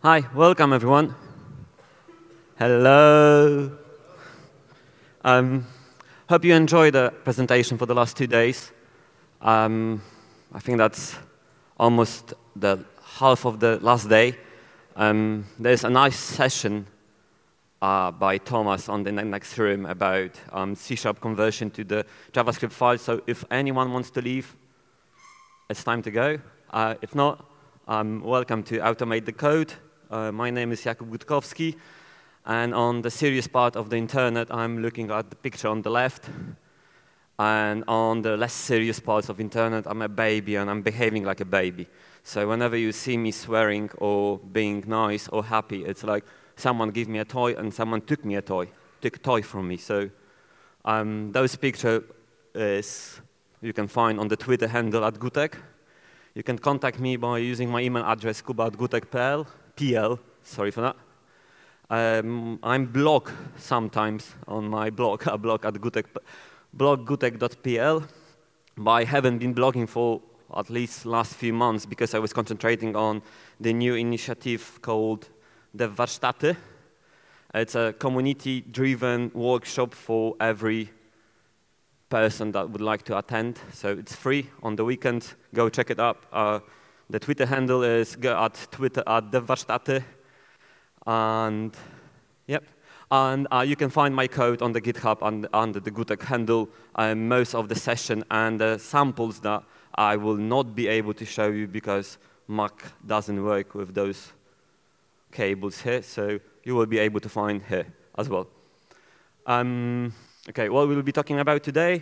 Hi, welcome everyone. Hello. Hope you enjoyed the presentation for the last 2 days. I think that's almost the half of the last day. There's a nice session by Thomas on the next room about C# conversion to the JavaScript file. So if anyone wants to leave, it's time to go. If not, welcome to Automate the Code. My name is Jakub Gutkowski, and on the serious part of the internet, I'm looking at the picture on the left. And on the less serious parts of internet, I'm a baby and I'm behaving like a baby. So whenever you see me swearing or being nice or happy, it's like someone gave me a toy and someone took a toy from me. So those pictures you can find on the Twitter handle @Gutek. You can contact me by using my email address, kuba@gutek.pl. Sorry for that. I'm blog sometimes on my blog, a blog at gutek.pl. But I haven't been blogging for at least last few months because I was concentrating on the new initiative called DevWarsztaty. It's a community-driven workshop for every person that would like to attend. So it's free on the weekend. Go check it out. The Twitter handle is Twitter@DevWarsztaty. And yep. And you can find my code on the GitHub under the Gutek handle. Most of the session and the samples that I will not be able to show you because Mac doesn't work with those cables here. So you will be able to find here as well. Okay, what we'll be talking about today,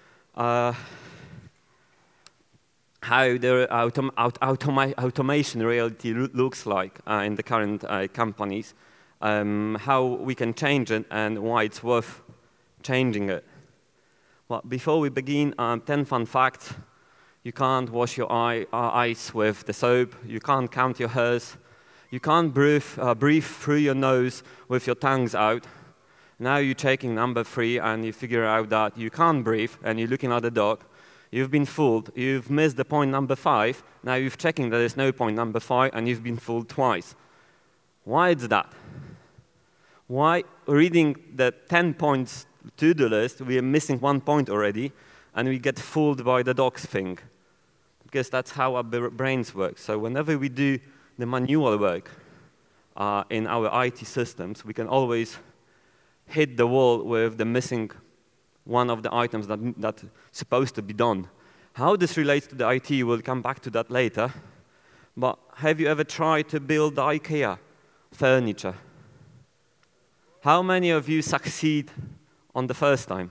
how the automation reality looks like in the current companies, how we can change it, and why it's worth changing it. Well, before we begin, 10 fun facts. You can't wash your eyes with the soap. You can't count your hairs. You can't breathe through your nose with your tongues out. Now you're checking number 3, and you figure out that you can't breathe, and you're looking at the dog. You've been fooled. You've missed the point number 5. Now you're checking that there's no point number 5, and you've been fooled twice. Why is that? Why, reading the 10 points to-do list, we are missing 1 point already, and we get fooled by the dogs thing? Because that's how our brains work. So whenever we do the manual work in our IT systems, we can always hit the wall with the missing one of the items that's supposed to be done. How this relates to the IT, we'll come back to that later. But have you ever tried to build the IKEA furniture? How many of you succeed on the first time?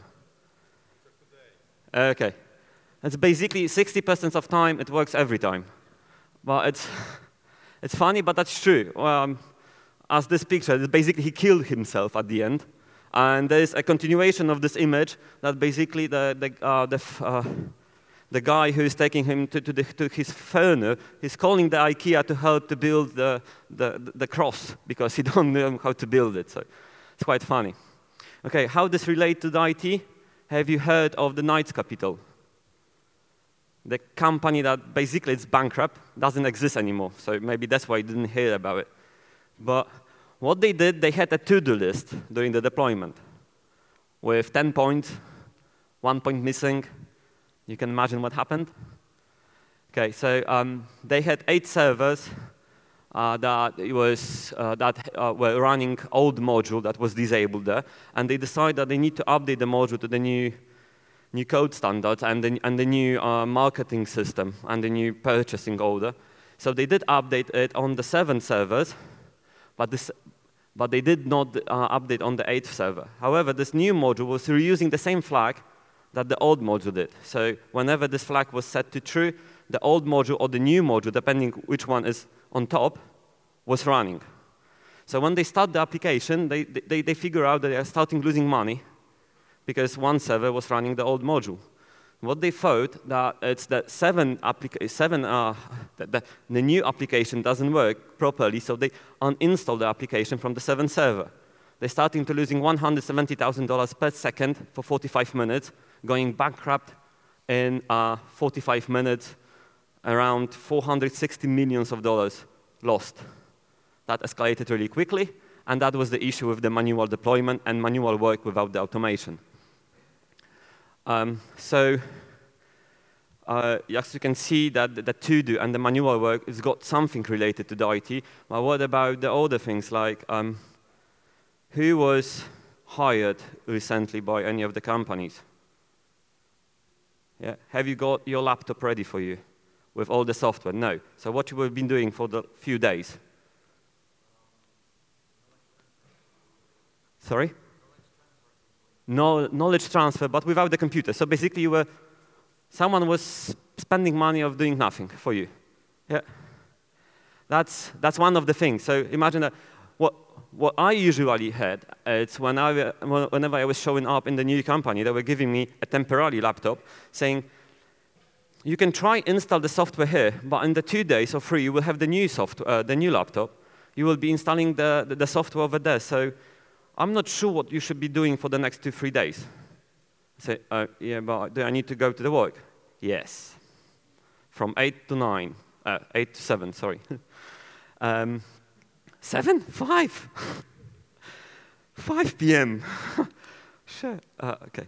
Okay. It's basically 60% of time, it works every time. But it's funny, but that's true. As this picture, basically he killed himself at the end. And there's a continuation of this image that basically the guy who is taking him to his furnace is calling the IKEA to help to build the cross because he don't know how to build it. So it's quite funny. Okay, how does this relate to the IT? Have you heard of the Knights Capital? The company that basically is bankrupt, doesn't exist anymore. So maybe that's why you didn't hear about it. But what they did, they had a to-do list during the deployment with 10 points, 1 point missing. You can imagine what happened. Okay, so they had 8 servers that were running old module that was disabled there, and they decided that they need to update the module to the new code standards and the new marketing system and the new purchasing order. So they did update it on the 7 servers, but they did not update on the 8th server. However, this new module was reusing the same flag that the old module did. So whenever this flag was set to true, the old module or the new module, depending which one is on top, was running. So when they start the application, they figure out that they are starting losing money because one server was running the old module. What they thought that it's the the new application doesn't work properly, so they uninstall the application from the 7th server. They're starting to losing $170,000 per second for 45 minutes, going bankrupt in 45 minutes, around $460 million lost. That escalated really quickly, and that was the issue with the manual deployment and manual work without the automation. As you can see, that the to-do and the manual work has got something related to the IT. But what about the other things, like who was hired recently by any of the companies? Yeah. Have you got your laptop ready for you with all the software? No. So what you have been doing for the few days? Sorry? Knowledge transfer, but without the computer. So basically, someone was spending money of doing nothing for you. Yeah. That's one of the things. So imagine that what I usually had, it's whenever I was showing up in the new company, they were giving me a temporary laptop, saying, you can try install the software here, but in the 2 days or 3, you will have the new software, the new laptop. You will be installing the software over there. So I'm not sure what you should be doing for the next 2-3 days. I say, yeah, but do I need to go to the work? Yes. From 8 to 7, sorry. 7? 5? 5 p.m. Sure. Okay.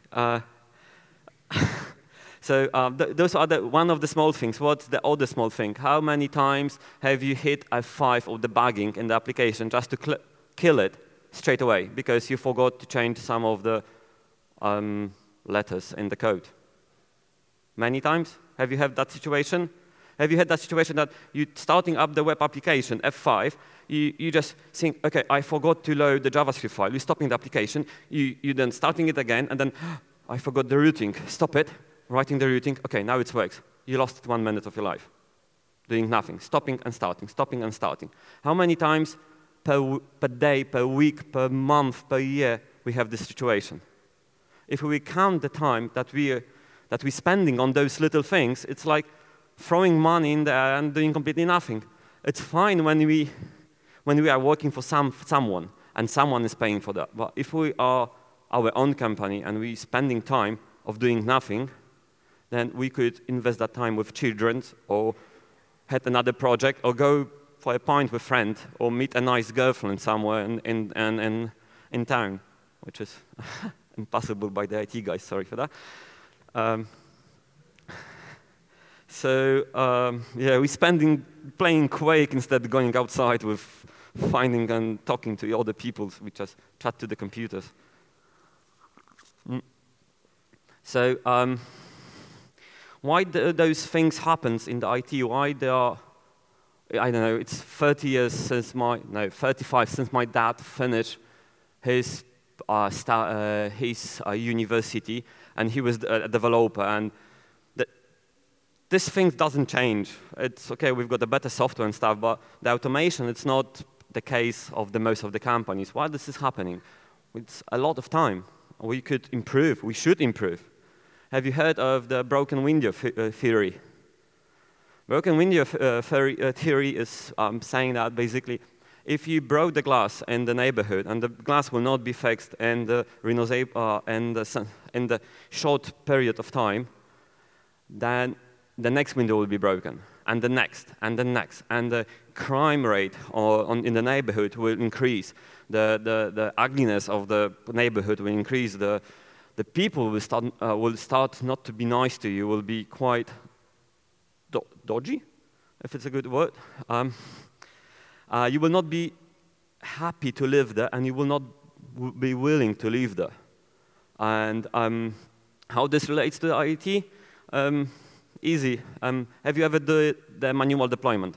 So those are one of the small things. What's the other small thing? How many times have you hit F5 or debugging in the application just to kill it straight away because you forgot to change some of the letters in the code? Many times? Have you had that situation? Have you had that situation that you're starting up the web application, F5, you just think, OK, I forgot to load the JavaScript file. You're stopping the application. You're then starting it again, and then I forgot the routing. Stop it, writing the routing. OK, now it works. You lost 1 minute of your life doing nothing, stopping and starting, stopping and starting. How many times per day, per week, per month, per year we have this situation? If we count the time that we're spending on those little things, it's like throwing money in there and doing completely nothing. It's fine when we are working for someone and someone is paying for that. But if we are our own company and we're spending time of doing nothing, then we could invest that time with children or had another project or go for a pint with a friend or meet a nice girlfriend somewhere in town, which is impossible by the IT guys, sorry for that. Yeah, we're spending playing Quake instead of going outside with finding and talking to other people. We just chat to the computers. So why those things happen in the IT? Why they are, I don't know, it's 30 years since 35 since my dad finished his university, and he was a developer, and this thing doesn't change. It's okay, we've got a better software and stuff, but the automation, it's not the case of most of the companies. Why this is happening? It's a lot of time. We could improve, we should improve. Have you heard of the broken window theory? Broken window theory is saying that basically, if you broke the glass in the neighborhood and the glass will not be fixed in the short period of time, then the next window will be broken, and the next, and the next, and the crime rate in the neighborhood will increase. The ugliness of the neighborhood will increase. The people will start not to be nice to you. Will be quite dodgy, if it's a good word. You will not be happy to live there, and you will not be willing to live there. And how this relates to the IT? Easy. Have you ever done the manual deployment?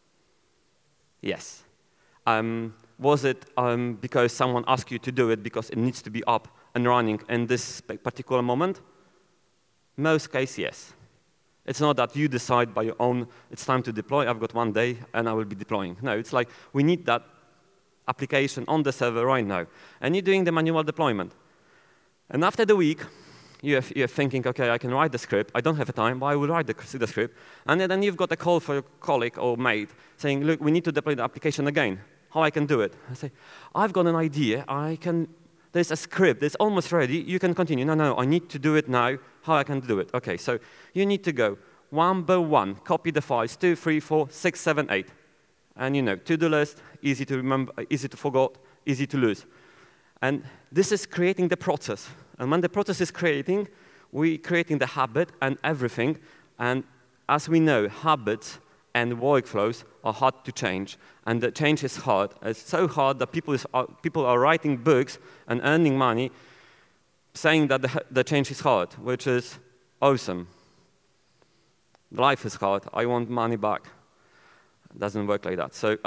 Yes. Was it because someone asked you to do it because it needs to be up and running in this particular moment? Most cases, yes. It's not that you decide by your own, it's time to deploy, I've got 1 day and I will be deploying. No, it's like we need that application on the server right now. And you're doing the manual deployment. And after the week, you're thinking, OK, I can write the script. I don't have time, but I will write the script. And then you've got a call for your colleague or mate saying, look, we need to deploy the application again. How I can do it? I say, I've got an idea. There's a script. It's almost ready. You can continue. No, I need to do it now. How I can do it? OK, so you need to go 1 by 1, copy the files, 2, 3, 4, 6, 7, 8. And to-do list, easy to remember, easy to forget, easy to lose. And this is creating the process. And when the process is creating, we're creating the habit and everything. And as we know, habits and workflows are hard to change. And the change is hard. It's so hard that people are writing books and earning money saying that the change is hard, which is awesome. Life is hard. I want money back. It doesn't work like that. So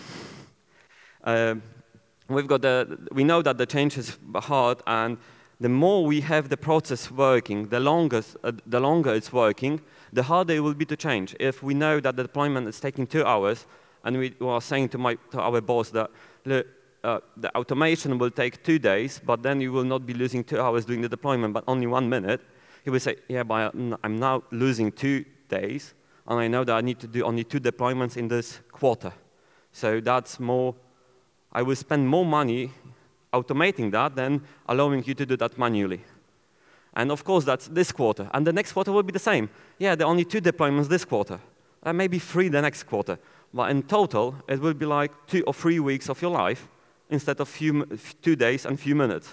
we know that the change is hard, and the more we have the process working, the longer it's working, the harder it will be to change. If we know that the deployment is taking 2 hours, and we are saying to our boss that the automation will take 2 days, but then you will not be losing 2 hours doing the deployment, but only 1 minute, he will say, yeah, but I'm now losing 2 days, and I know that I need to do only 2 deployments in this quarter. So that's more, I will spend more money automating that than allowing you to do that manually. And of course, that's this quarter. And the next quarter will be the same. Yeah, there are only 2 deployments this quarter, and maybe 3 the next quarter. But in total, it will be like 2 or 3 weeks of your life instead of 2 days and few minutes.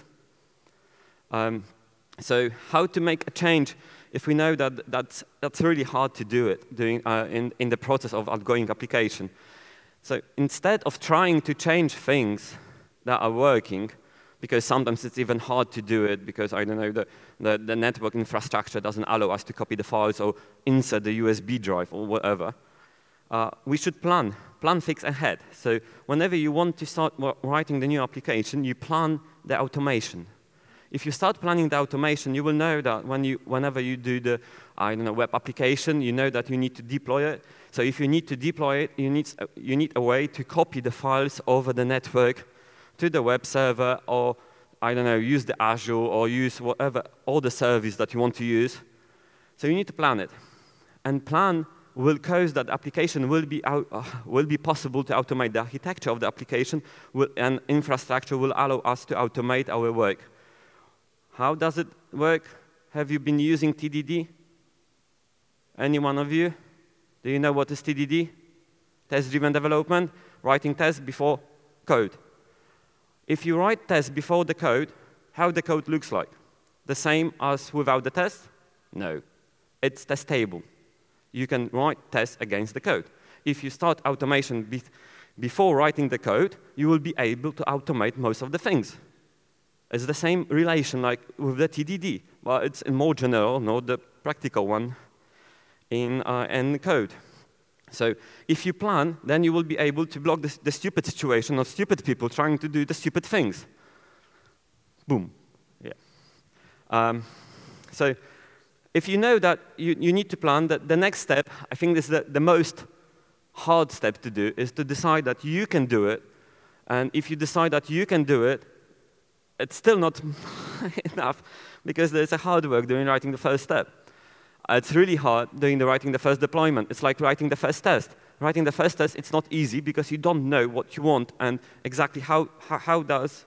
So how to make a change if we know that that's really hard to do it in the process of outgoing application. So instead of trying to change things that are working, because sometimes it's even hard to do it because, I don't know, the network infrastructure doesn't allow us to copy the files or insert the USB drive or whatever, we should plan things ahead. So whenever you want to start writing the new application, you plan the automation. If you start planning the automation, you will know that whenever you do the web application, you know that you need to deploy it. So if you need to deploy it, you need a way to copy the files over the network to the web server, or use the Azure or use whatever other service that you want to use. So you need to plan it, and plan will cause that application will be possible to automate. The architecture of the application and infrastructure will allow us to automate our work. How does it work? Have you been using TDD? Any one of you? Do you know what is TDD? Test-driven development, writing tests before code. If you write tests before the code, how the code looks like? The same as without the test? No. It's testable. You can write tests against the code. If you start automation before writing the code, you will be able to automate most of the things. It's the same relation like with the TDD, but it's more general, not the practical one in code. So if you plan, then you will be able to block the stupid situation of stupid people trying to do the stupid things. Boom. Yeah. So if you know that you need to plan, the next step, I think this is the most hard step to do, is to decide that you can do it. And if you decide that you can do it, it's still not enough, because there's a hard work doing writing the first step. It's really hard writing the first deployment. It's like writing the first test. Writing the first test, it's not easy because you don't know what you want and exactly how does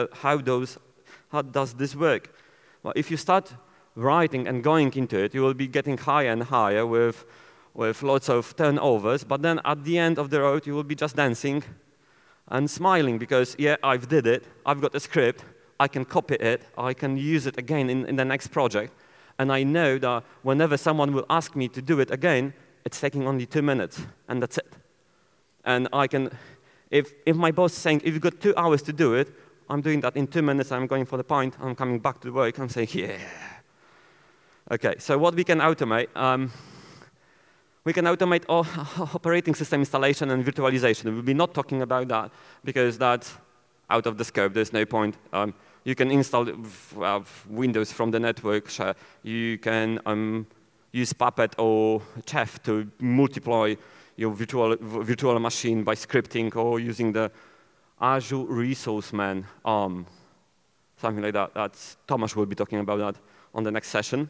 this work. Well, if you start writing and going into it, you will be getting higher and higher with lots of turnovers. But then at the end of the road, you will be just dancing and smiling because, yeah, I've did it. I've got a script. I can copy it. I can use it again in the next project. And I know that whenever someone will ask me to do it again, it's taking only 2 minutes, and that's it. And I can, if my boss is saying, if you've got 2 hours to do it, I'm doing that in 2 minutes. I'm going for the pint. I'm coming back to work. I'm saying, yeah. OK, so what we can automate? We can automate all operating system installation and virtualization. We'll be not talking about that because that's out of the scope. There's no point. You can install Windows from the network. You can use Puppet or Chef to multiply your virtual machine by scripting or using the Azure Resource Man ARM, something like that. Tomasz will be talking about that on the next session.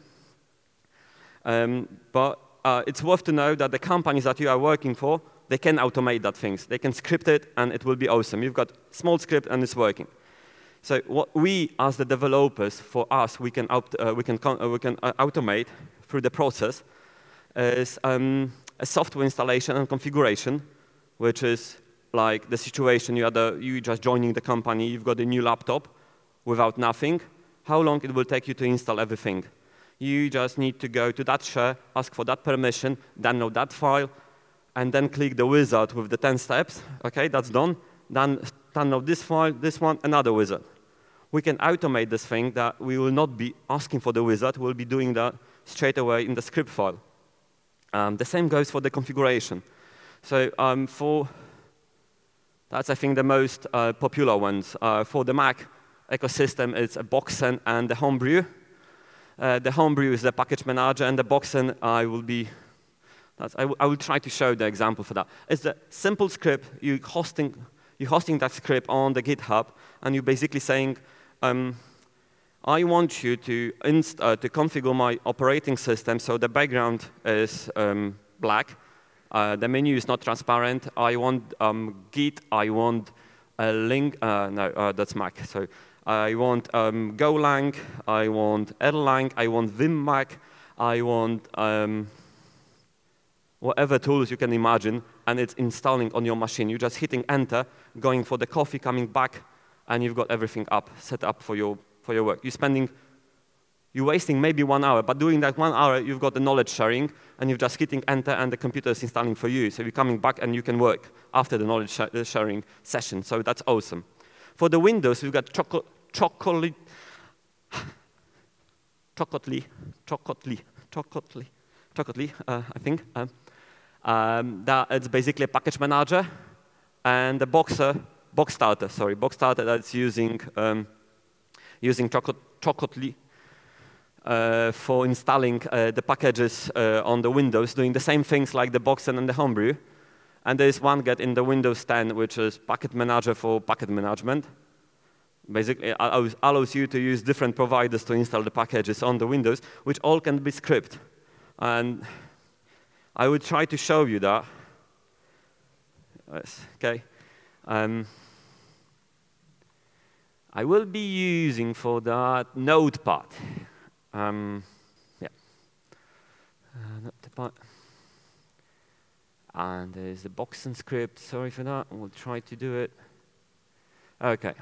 But it's worth to know that the companies that you are working for, they can automate that things. They can script it, and it will be awesome. You've got small script, and it's working. So what we, as the developers, for us, we can automate through the process is a software installation and configuration which is like the situation you just joining the company, you've got a new laptop without nothing, how long it will take you to install everything. You just need to go to that share, ask for that permission, download that file, and then click the wizard with the 10 steps. OK, that's done. Then download this file, this one, another wizard. We can automate this thing that we will not be asking for the wizard. We'll be doing that straight away in the script file. The same goes for the configuration. So that's, I think, the most popular ones. For the Mac ecosystem, it's a Boxen and the Homebrew. The Homebrew is the package manager, and the Boxen I will try to show the example for that. It's a simple script. You're hosting that script on the GitHub, and you're basically saying, I want you to configure my operating system so the background is black. The menu is not transparent. I want Git. I want a link. No, that's Mac. So I want Golang. I want Erlang. I want Vim Mac. I want whatever tools you can imagine, and it's installing on your machine. You're just hitting enter, going for the coffee, coming back, and you've got everything set up for your work. You're wasting maybe 1 hour, but doing that 1 hour, you've got the knowledge sharing, and you're just hitting enter, and the computer is installing for you. So you're coming back, and you can work after the knowledge sharing session. So that's awesome. For the Windows, we've got Chocotly, I think. That it's basically a package manager, and the Box Starter that's using Chocotly for installing the packages on the Windows, doing the same things like the Boxen and the Homebrew. And there's OneGet in the Windows 10, which is packet manager for packet management. Basically, allows you to use different providers to install the packages on the Windows, which all can be scripted. And I will try to show you that. Yes, OK. I will be using for that Notepad. Yeah. Notepad. And there's the Boxen script. Sorry for that. We'll try to do it. OK.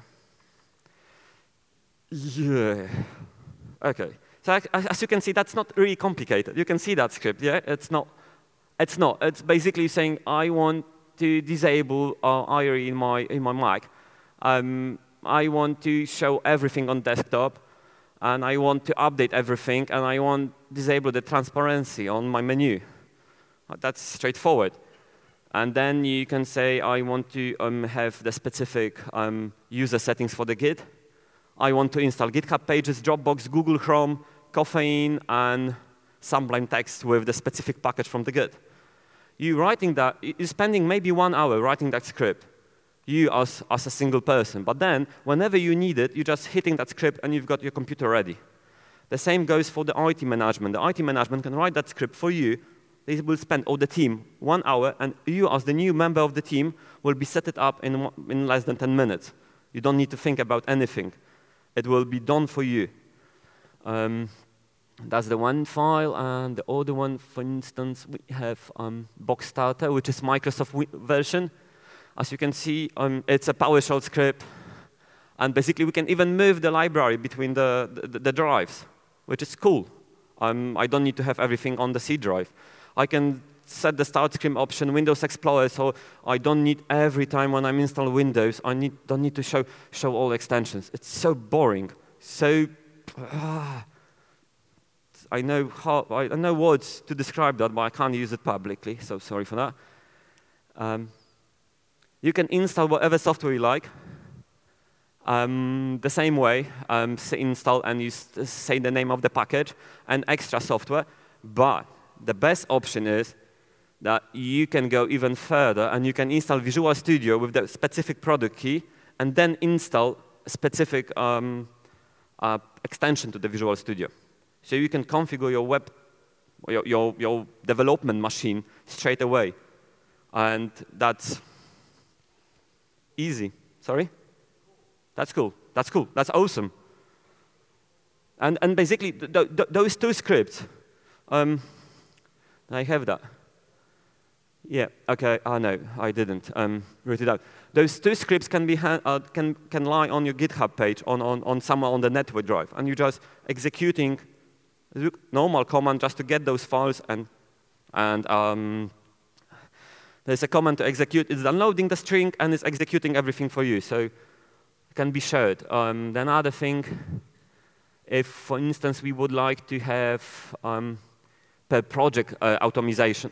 Yeah. OK. So as you can see, that's not really complicated. You can see that script. Yeah, it's not. It's basically saying I want to disable IRE in my Mac. I want to show everything on desktop, and I want to update everything, and I want to disable the transparency on my menu. That's straightforward. And then you can say I want to have the specific user settings for the Git. I want to install GitHub Pages, Dropbox, Google Chrome, Caffeine, and Sublime Text with the specific package from the Git. You're spending maybe 1 hour writing that script, you as a single person. But then, whenever you need it, you're just hitting that script, and you've got your computer ready. The same goes for the IT management. The IT management can write that script for you. They will spend, or the team, 1 hour, and you, as the new member of the team, will be set it up in less than 10 minutes. You don't need to think about anything. It will be done for you. That's the one file, and the other one, for instance, we have Box Starter, which is Microsoft version. As you can see, it's a PowerShell script, and basically we can even move the library between the drives, which is cool. I don't need to have everything on the C drive. I can set the start screen option, Windows Explorer, so I don't need every time when I'm installing Windows, don't need to show all extensions. It's so boring, so. I know words to describe that, but I can't use it publicly, so sorry for that. You can install whatever software you like. The same way, install and you say the name of the package and extra software. But the best option is that you can go even further, and you can install Visual Studio with the specific product key, and then install a specific extension to the Visual Studio. So you can configure your your development machine straight away. And that's easy. Sorry? That's cool. That's cool. That's awesome. And basically, those two scripts, I have that. Yeah, okay, no, I didn't root it out. Those two scripts can be can lie on your GitHub page on somewhere on the network drive, and you're just executing normal command just to get those files, and there's a command to execute. It's downloading the string and it's executing everything for you, so it can be shared. The other thing, if, for instance, we would like to have per project automation.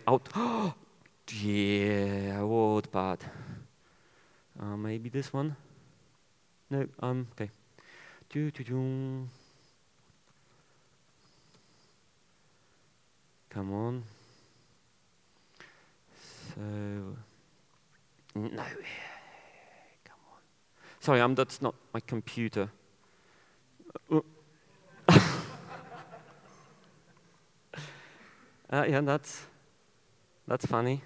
Yeah, what bad? Maybe this one? No, okay. Come on. So, no, come on. Sorry, that's not my computer. Yeah, that's funny.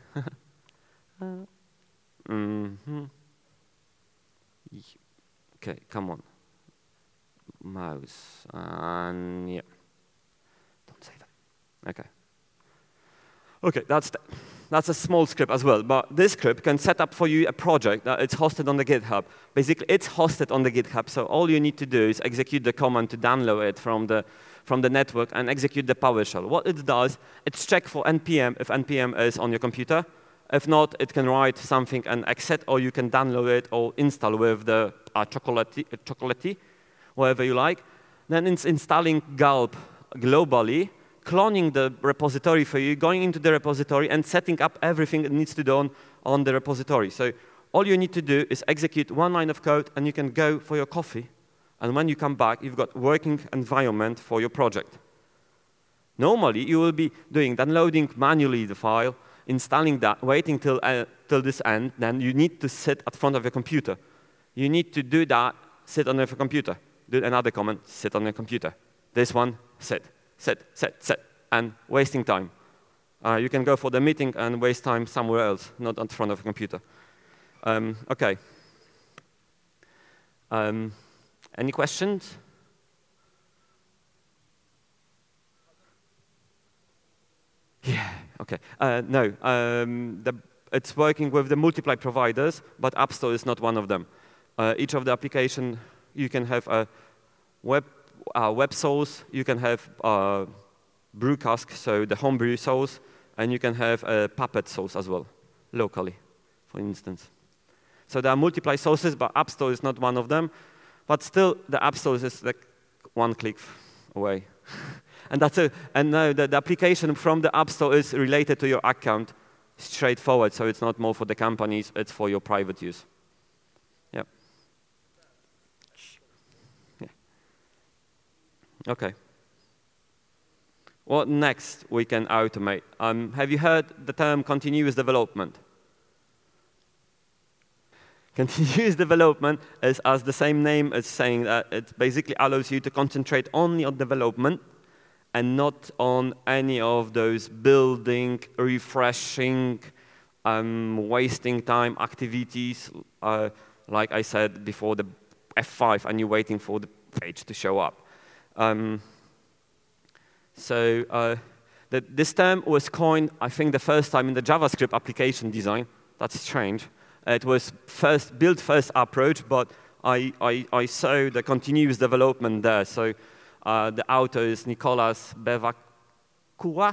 Okay, come on. Mouse, and yeah. Don't say that. Okay. Okay, that's a small script as well, but this script can set up for you a project that it's hosted on the GitHub. Basically, it's hosted on the GitHub, so all you need to do is execute the command to download it from the network and execute the PowerShell. What it does, it's check for NPM if NPM is on your computer. If not, it can write something and exit, or you can download it or install with the Chocolatey, whatever you like. Then it's installing Gulp globally, cloning the repository for you, going into the repository and setting up everything it needs to do on the repository. So all you need to do is execute one line of code, and you can go for your coffee. And when you come back, you've got working environment for your project. Normally, you will be downloading manually the file, installing that, waiting till this end. Then you need to sit at front of your computer. You need to do that, sit on your computer. Do another command, sit on your computer. This one, sit, and wasting time. You can go for the meeting and waste time somewhere else, not in front of a computer. Okay. Any questions? Yeah, okay. No, it's working with the multiply providers, but App Store is not one of them. Each of the application, you can have a web source, you can have Brewcask, so the homebrew source, and you can have a Puppet source as well, locally, for instance. So there are multiply sources, but App Store is not one of them. But still, the App Store is like one click away. And that's it. And now the application from the App Store is related to your account, straightforward. So it's not more for the companies, it's for your private use. Yeah. Yeah. OK. What next we can automate? Have you heard the term continuous development? Continuous development is, as the same name is saying, that it basically allows you to concentrate only on development and not on any of those building, refreshing, wasting time activities, like I said before, the F5, and you're waiting for the page to show up. This term was coined, I think, the first time in the JavaScript application design. That's strange. It was built first approach, but I saw the continuous development there. So the author is Nicolas Bevacqua.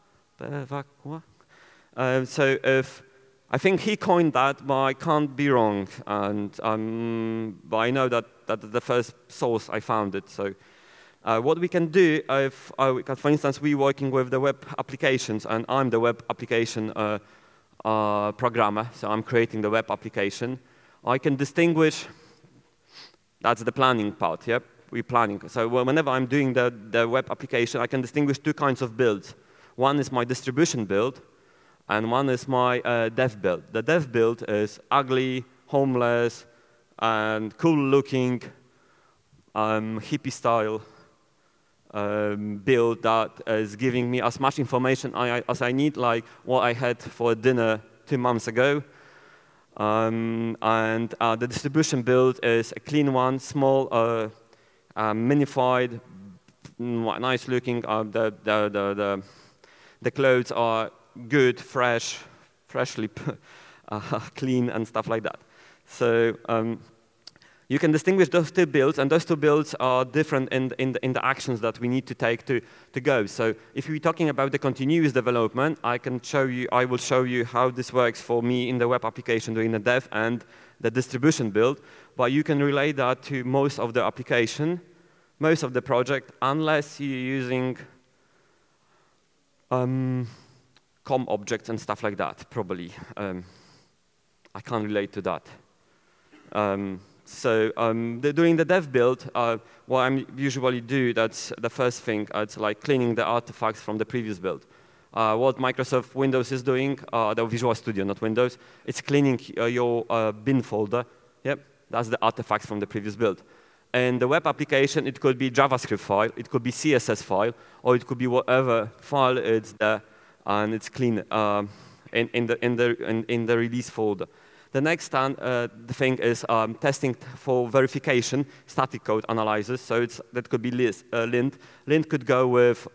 I think he coined that, but I can't be wrong. But I know that that's the first source I found it. So what we can do, for instance, we're working with the web applications, and I'm the web application programmer, so I'm creating the web application. I can distinguish, that's the planning part, yep, we're planning. So whenever I'm doing the web application, I can distinguish two kinds of builds. One is my distribution build, and one is my dev build. The dev build is ugly, homeless, and cool-looking, hippie-style build that is giving me as much information as I need, like what I had for dinner 2 months ago. The distribution build is a clean one, small, minified, nice looking. The clothes are good, fresh, freshly clean and stuff like that. So you can distinguish those two builds, and those two builds are different in the actions that we need to take to go. So if we're talking about the continuous development, I will show you how this works for me in the web application doing the dev and the distribution build. But you can relate that to most of the application, most of the project, unless you're using COM objects and stuff like that, probably. I can't relate to that. Doing the dev build, what I usually do, that's the first thing, it's like cleaning the artifacts from the previous build. What Microsoft Windows is doing, the Visual Studio, not Windows, it's cleaning your bin folder. Yep, that's the artifacts from the previous build. And the web application, it could be JavaScript file, it could be CSS file, or it could be whatever file it's there, and it's clean in the release folder. The next thing is testing for verification, static code analysis. So that could be lint. Lint could go with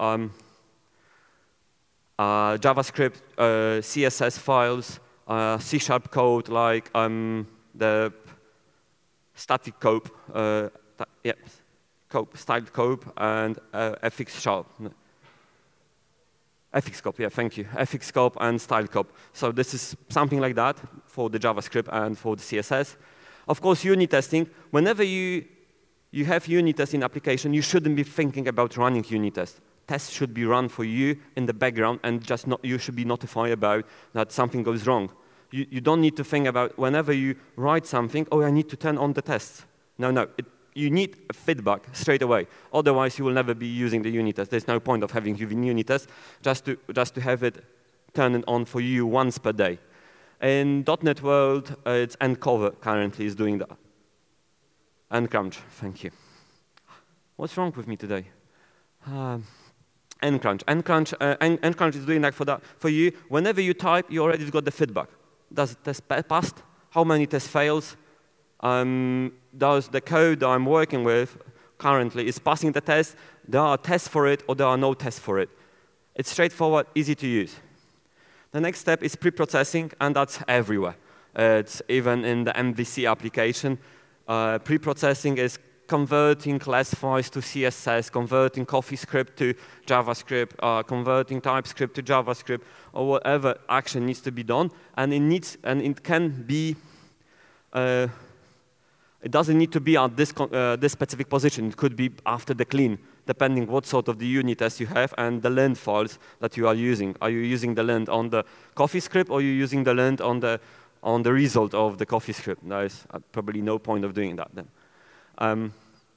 JavaScript, CSS files, C# code like the static code, styled code, and fxsharp. fxscope, yeah, thank you. fxscope and stylescope. So this is something like that for the JavaScript and for the CSS. Of course, unit testing. Whenever you have unit test in application, you shouldn't be thinking about running unit test. Tests should be run for you in the background, and you should be notified about that something goes wrong. You don't need to think about whenever you write something, oh, I need to turn on the tests. No. You need feedback straight away. Otherwise, you will never be using the unit test. There's no point of having unit test just to have it turn on for you once per day. In .NET world, it's nCover currently is doing that. nCrunch, thank you. What's wrong with me today? nCrunch. nCrunch is doing that for you. Whenever you type, you already got the feedback. Does the test pass? How many tests fails? Does the code that I'm working with currently is passing the test? There are tests for it, or there are no tests for it. It's straightforward, easy to use. The next step is pre-processing, and that's everywhere. It's even in the MVC application. Pre-processing is converting class files to CSS, converting CoffeeScript to JavaScript, converting TypeScript to JavaScript, or whatever action needs to be done. And it can be. It doesn't need to be at this specific position. It could be after the clean, depending what sort of the unit test you have and the lint files that you are using. Are you using the lint on the CoffeeScript, or are you using the lint on the result of the CoffeeScript? There's probably no point of doing that then.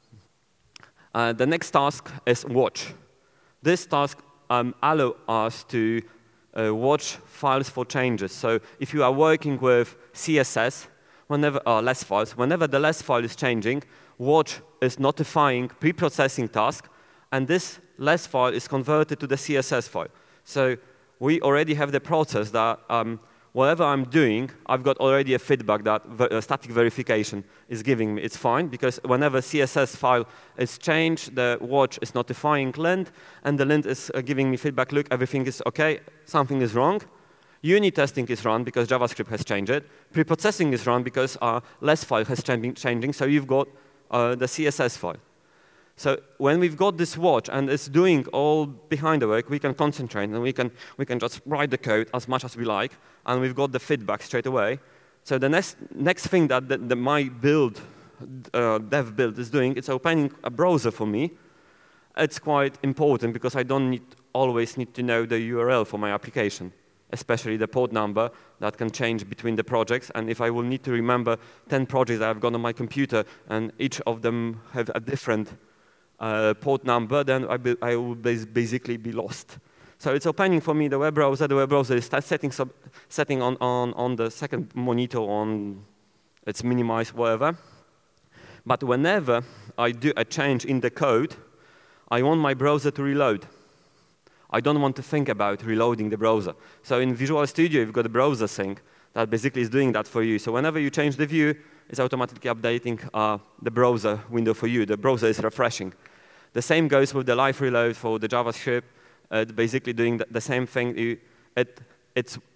The next task is watch. This task allows us to watch files for changes. So if you are working with CSS, whenever the less file is changing, watch is notifying pre-processing task, and this less file is converted to the CSS file. So we already have the process that whatever I'm doing, I've got already a feedback that static verification is giving me. It's fine, because whenever CSS file is changed, the watch is notifying lint, and the lint is giving me feedback, look, everything is OK, something is wrong. Unit testing is run because JavaScript has changed it. Pre-processing is run because less file has changing, so you've got the CSS file. So when we've got this watch and it's doing all behind the work, we can concentrate and we can just write the code as much as we like, and we've got the feedback straight away. So the next thing that my build, dev build is doing, it's opening a browser for me. It's quite important because I don't always need to know the URL for my application, especially the port number that can change between the projects. And if I will need to remember 10 projects that I've got on my computer and each of them have a different port number, then I will basically be lost. So it's opening for me the web browser. The web browser is setting on the second monitor on it's minimized, whatever. But whenever I do a change in the code, I want my browser to reload. I don't want to think about reloading the browser. So in Visual Studio, you've got a browser sync that basically is doing that for you. So whenever you change the view, it's automatically updating the browser window for you. The browser is refreshing. The same goes with the live reload for the JavaScript. Basically doing the same thing. It's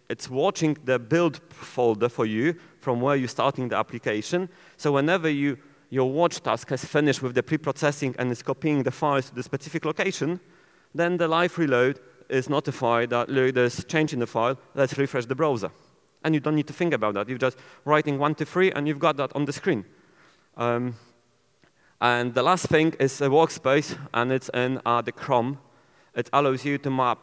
it's watching the build folder for you from where you're starting the application. So whenever your watch task has finished with the pre-processing and is copying the files to the specific location, then the live reload is notified that, look, there's change in the file, let's refresh the browser. And you don't need to think about that. You're just writing 1, 2, 3, and you've got that on the screen. And the last thing is a workspace, and it's in the Chrome. It allows you to map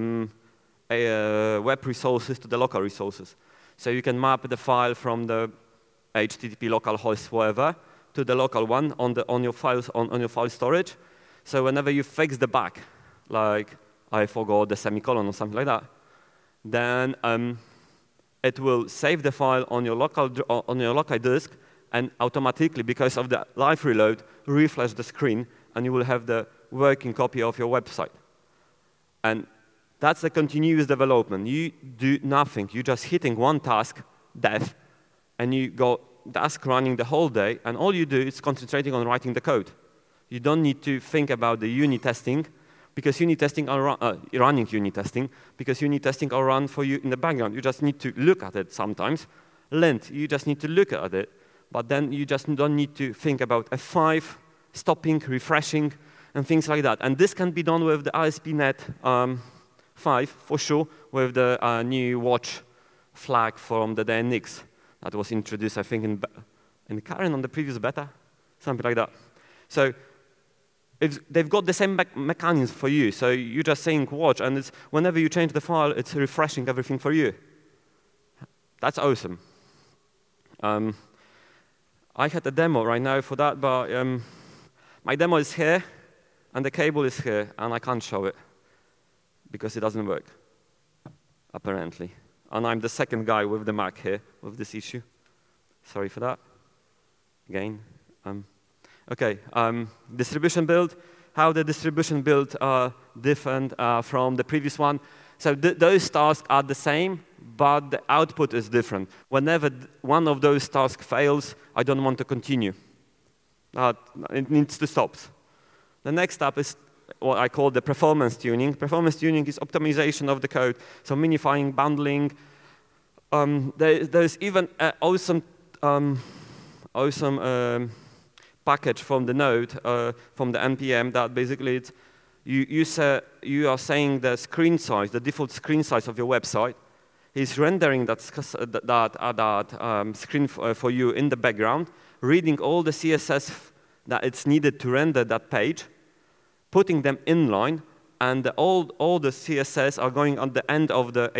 web resources to the local resources. So you can map the file from the HTTP localhost, wherever, to the local one on your files on your file storage. So whenever you fix the bug, like I forgot the semicolon or something like that, then it will save the file on your local disk, and automatically, because of the live reload, refresh the screen, and you will have the working copy of your website. And that's a continuous development. You do nothing. You're just hitting one task, dev, and you go task running the whole day, and all you do is concentrating on writing the code. You don't need to think about the unit testing, because unit testing are running unit testing, because unit testing are run for you in the background. You just need to look at it sometimes. Lint, you just need to look at it, but then you just don't need to think about F5, stopping, refreshing, and things like that. And this can be done with the ASP.NET 5, for sure, with the new watch flag from the DNX that was introduced, I think, in Karen on the previous beta, something like that. So they've got the same mechanism for you. So you're just saying watch, and it's, whenever you change the file, it's refreshing everything for you. That's awesome. I had a demo right now for that, but my demo is here, and the cable is here, and I can't show it because it doesn't work, apparently. And I'm the second guy with the Mac here with this issue. Sorry for that. Again. OK, distribution build. How the distribution build different from the previous one. So those tasks are the same, but the output is different. Whenever one of those tasks fails, I don't want to continue. It needs to stop. The next step is what I call the performance tuning. Performance tuning is optimization of the code, so minifying, bundling. There's even an awesome package from the Node, from the NPM, that basically it's, you are saying the screen size, the default screen size of your website. He's rendering that screen for you in the background, reading all the CSS that it's needed to render that page, putting them inline, and all the CSS are going on the end of the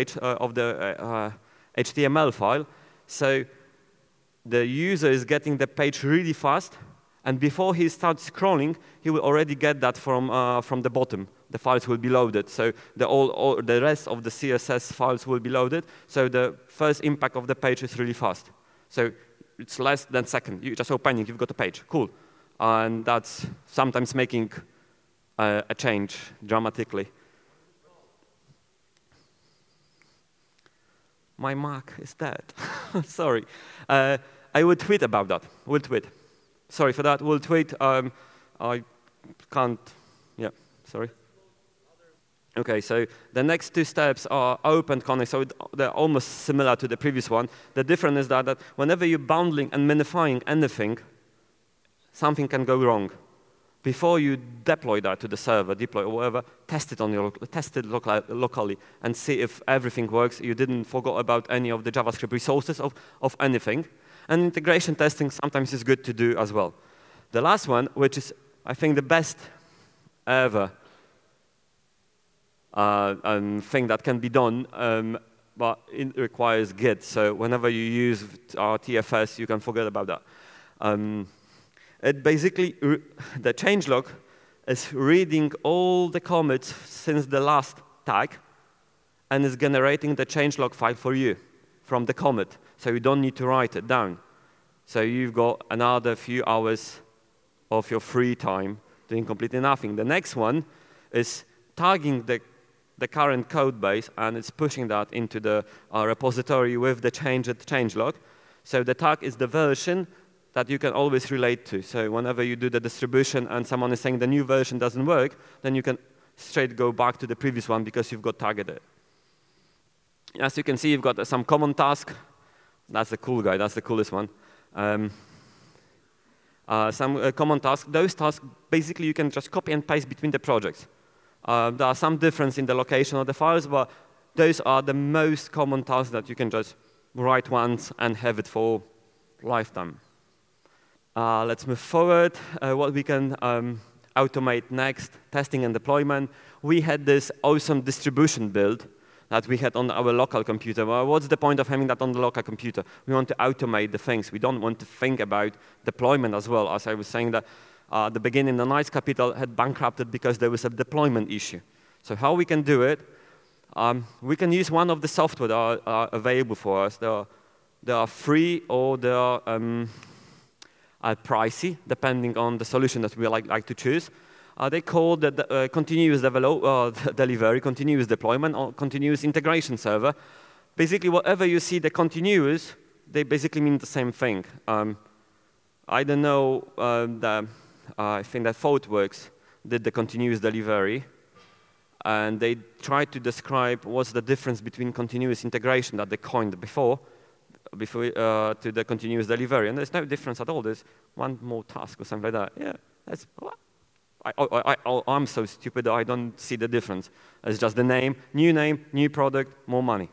HTML file. So the user is getting the page really fast, and before he starts scrolling, he will already get that from the bottom. The files will be loaded, so the rest of the CSS files will be loaded. So the first impact of the page is really fast. So it's less than a second. You just opening, you've got a page. Cool, and that's sometimes making a change dramatically. My Mac is dead. Sorry. I will tweet about that. We'll tweet. Sorry for that. We'll tweet. I can't. Yeah. Sorry. OK, so the next two steps are open connect. So they're almost similar to the previous one. The difference is that whenever you're bundling and minifying anything, something can go wrong. Before you deploy that to the server, deploy or whatever, test it locally and see if everything works. You didn't forget about any of the JavaScript resources of anything. And integration testing sometimes is good to do as well. The last one, which is, I think, the best ever thing that can be done, but it requires Git. So whenever you use TFS, you can forget about that. It basically, the changelog is reading all the commits since the last tag, and is generating the changelog file for you from the commit. So you don't need to write it down. So you've got another few hours of your free time doing completely nothing. The next one is tagging the current code base, and it's pushing that into the repository with the changelog. So the tag is the version that you can always relate to. So whenever you do the distribution and someone is saying the new version doesn't work, then you can straight go back to the previous one because you've got targeted. As you can see, you've got some common task. That's the cool guy. That's the coolest one. Some common tasks. Those tasks, basically, you can just copy and paste between the projects. There are some difference in the location of the files, but those are the most common tasks that you can just write once and have it for lifetime. Let's move forward. What we can automate next, testing and deployment. We had this awesome distribution build that we had on our local computer. Well, what's the point of having that on the local computer? We want to automate the things. We don't want to think about deployment as well. As I was saying, that the beginning, the Knights Capital had bankrupted because there was a deployment issue. So how we can do it? We can use one of the software that are available for us. They are free or they are pricey, depending on the solution that we like to choose. They call the continuous delivery, continuous deployment, or continuous integration server. Basically, whatever you see the continuous, they basically mean the same thing. I don't know, I think that ThoughtWorks did the continuous delivery, and they tried to describe what's the difference between continuous integration that they coined before to the continuous delivery. And there's no difference at all. There's one more task or something like that. Yeah, that's what? I'm so stupid that I don't see the difference. It's just the name, new product, more money.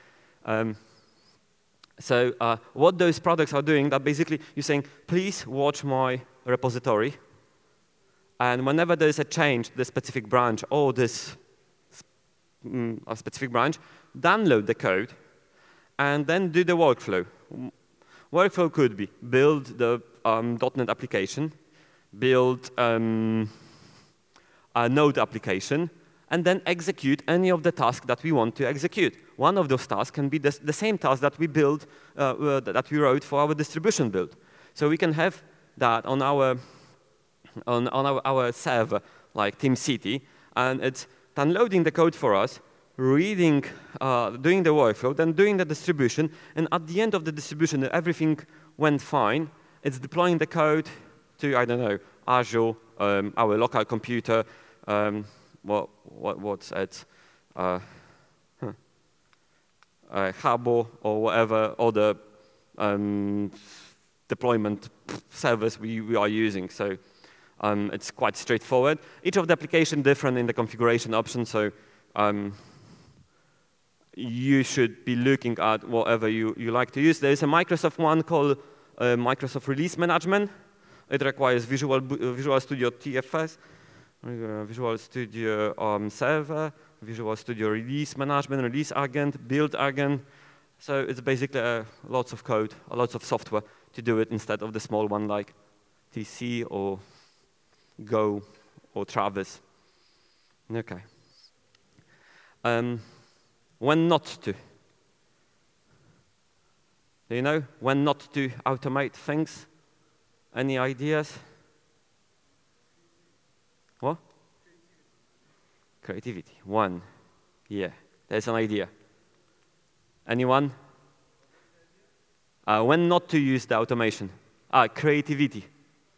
So what those products are doing, that basically you're saying, please watch my repository. And whenever there's a change, the specific branch or this a specific branch, download the code and then do the workflow. Workflow could be build the .NET application, build a Node application, and then execute any of the tasks that we want to execute. One of those tasks can be the same task that we build, that we wrote for our distribution build. So we can have that on our server, like TeamCity, and it's downloading the code for us, reading, doing the workflow, then doing the distribution, and at the end of the distribution, everything went fine. It's deploying the code to, I don't know, Azure, our local computer, what's it, Habbo or whatever other deployment service we are using. So it's quite straightforward. Each of the application different in the configuration options, so you should be looking at whatever you like to use. There is a Microsoft one called Microsoft Release Management. It requires Visual Studio TFS, Visual Studio Server, Visual Studio Release Management, Release Agent, Build Agent. So it's basically lots of code, lots of software to do it instead of the small one like TC or Go or Travis. Okay. When not to. Do you know when not to automate things? Any ideas? What? Creativity. One. Yeah, there's an idea. Anyone? When not to use the automation? Creativity.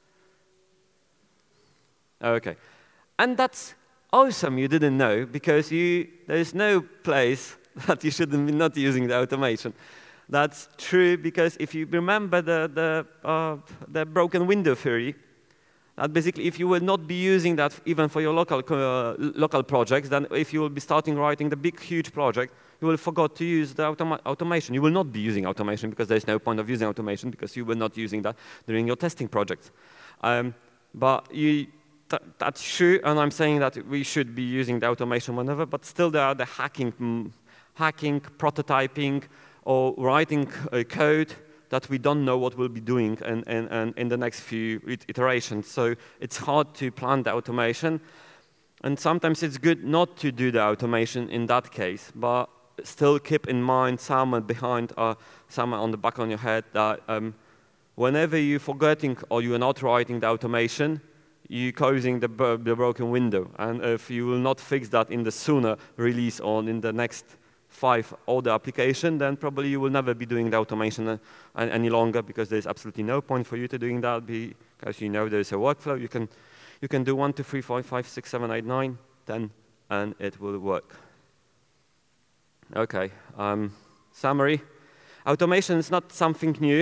Okay. And that's awesome you didn't know, because there's no place that you shouldn't be not using the automation. That's true, because if you remember the broken window theory, that basically if you will not be using that even for your local projects, then if you will be starting writing the big, huge project, you will forget to use the automation. You will not be using automation because there's no point of using automation because you were not using that during your testing projects. But that's true, and I'm saying that we should be using the automation whenever, but still there are the hacking, prototyping, or writing code that we don't know what we'll be doing in the next few iterations. So it's hard to plan the automation. And sometimes it's good not to do the automation in that case, but still keep in mind somewhere behind, somewhere on the back of your head that whenever you're forgetting or you're not writing the automation, you're causing the broken window. And if you will not fix that in the sooner release or in the next 5 older application, then probably you will never be doing the automation any longer, because there's absolutely no point for you to doing that, because you know there's a workflow. You can do 1, 2, 3, 4, 5, 6, 7, 8, 9, 10, and it will work. Okay. Summary. Automation is not something new.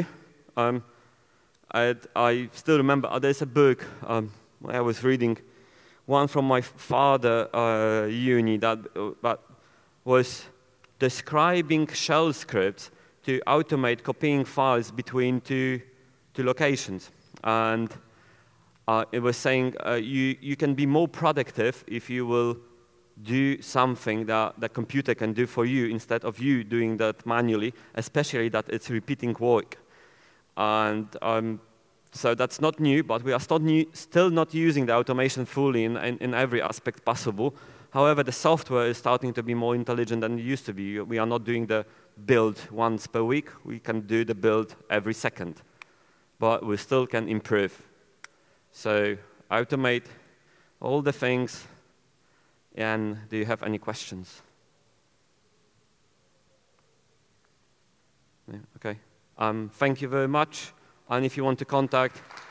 I still remember there's a book I was reading, one from my father uni that was describing shell scripts to automate copying files between two locations. And it was saying you can be more productive if you will do something that the computer can do for you instead of you doing that manually, especially that it's repeating work. And so that's not new, but we are still not using the automation fully in every aspect possible. However, the software is starting to be more intelligent than it used to be. We are not doing the build once per week. We can do the build every second. But we still can improve. So automate all the things. And do you have any questions? Yeah, okay. Thank you very much. And if you want to contact